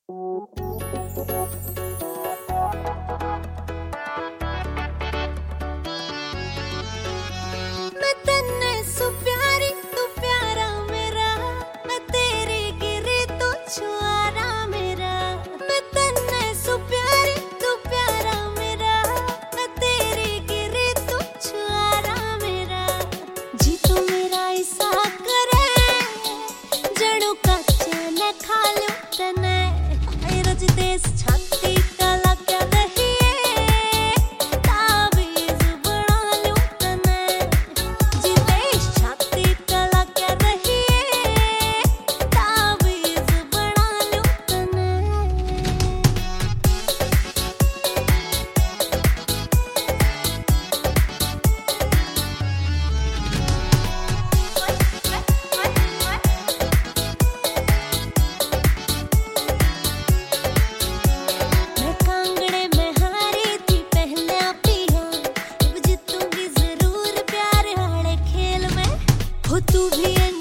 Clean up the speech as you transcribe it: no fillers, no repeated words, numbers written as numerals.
मैं तन्ने सु प्यारी तू प्यारा मेरा, मैं तेरे गिरे तो छुआरा मेरा। मैं तन्ने सु प्यारी तू प्यारा मेरा, मैं तेरे गिरे तो छुआरा मेरा। जी तू मेरा ऐसा करे जड़ों का चैन खा लूं तने, रज देश छाती काला क्या रहिए ताबीज बना लूं तने। जी देश छाती काला क्या रहिए ताबीज बना लूं तने। मैं कांगड़े में हारी थी पहले पिया, अब जीतूंगी जरूर प्यार वाले खेल में। हो तू भी